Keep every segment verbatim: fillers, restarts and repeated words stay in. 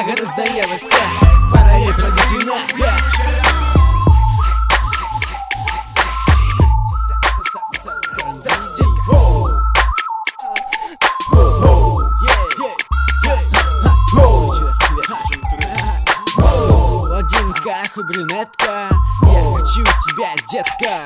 гораздо дьявольска, параллель проведена. Блондинка, хуй брюнетка, я хочу тебя, детка.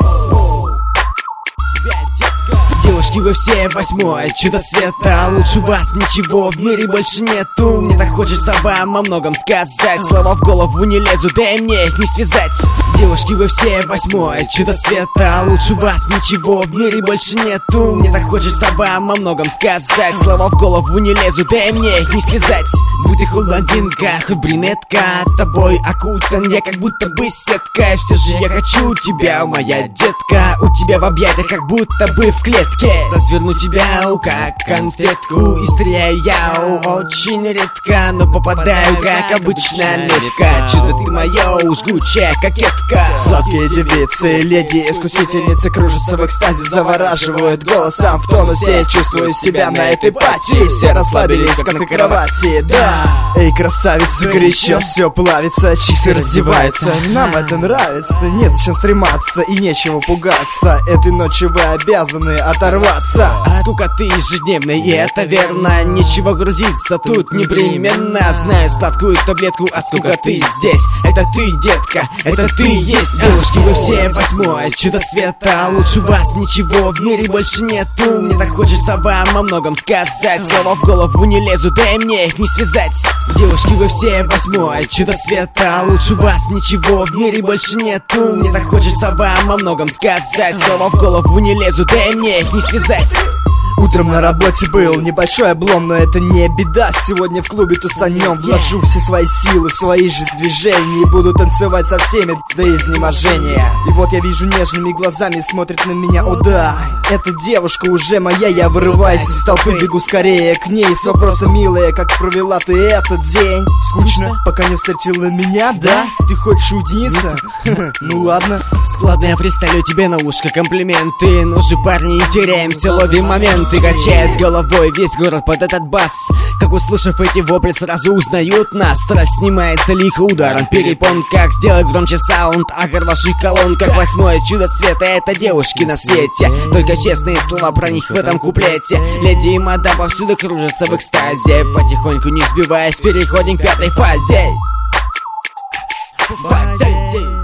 Тебя, детка. Девушки, вы все восьмое чудо света. Лучше вас ничего в мире больше нету. Мне так хочется вам о многом сказать. Слова в голову не лезут, да и мне их не связать. Девушки, вы все восьмое чудо света. Лучше вас ничего в мире больше нету. Мне так хочется вам о многом сказать. Слова в голову не лезут, да и мне их не связать. Будь ты хоть блондинка, хоть брюнетка, тобой окутан я как будто бы сеткой. Все же я хочу тебя, моя детка. У тебя в объятиях как будто бы в клетке. Разверну тебя, как конфетку, и стреляю я очень редко, но попадаю, как обычно, легко. Чудо ты мое, жгучая кокетка. Сладкие девицы, леди, искусительницы кружатся в экстазе, завораживают голосом в тонусе. Чувствую себя на этой пати, все расслабились, как на кровати, да. Эй, красавица, горячо все плавится, чиксы раздеваются, нам это нравится. Незачем стрематься и нечего пугаться, этой ночью вы обязаны оторваться от скукоты ежедневной, и это верно. Нечего грузиться тут непременно. Знаю сладкую таблетку от скукоты здесь. Это ты, детка, это ты есть. Девушки, вы все восьмое чудо света. Лучше вас ничего в мире больше нету. Мне так хочется вам о многом сказать. Слова в голову не лезут, да и мне их не связать. Девушки, вы все восьмое чудо света. Лучше вас ничего в мире больше нету. Мне так хочется вам о многом сказать. Слова в голову не лезут, да и мне их не связать. Утром на работе был небольшой облом, но это не беда. Сегодня в клубе тусанем, вложу все свои силы в свои же движения и буду танцевать со всеми до изнеможения. И вот я вижу, нежными глазами смотрит на меня, о да, эта девушка уже моя. Я вырываюсь из толпы, бегу скорее к ней с вопросом: милая, как провела ты этот день? Скучно, пока не встретила меня, да? Ты хочешь уединиться? Ну ладно. Складно я представлю тебе на ушко комплименты. Ну же, парни, не теряемся, ловим момент. И качает головой весь город под этот бас. Как услышав эти вопли, сразу узнают нас. Страсть снимается лихо ударом перепон. Как сделать громче саунд, агар в ваших колонках. Восьмое чудо света — это девушки на свете. Только честные слова про них в этом куплете. Леди и мадам повсюду кружатся в экстазе. Потихоньку не сбиваясь, переходим к пятой фазе. Фазе.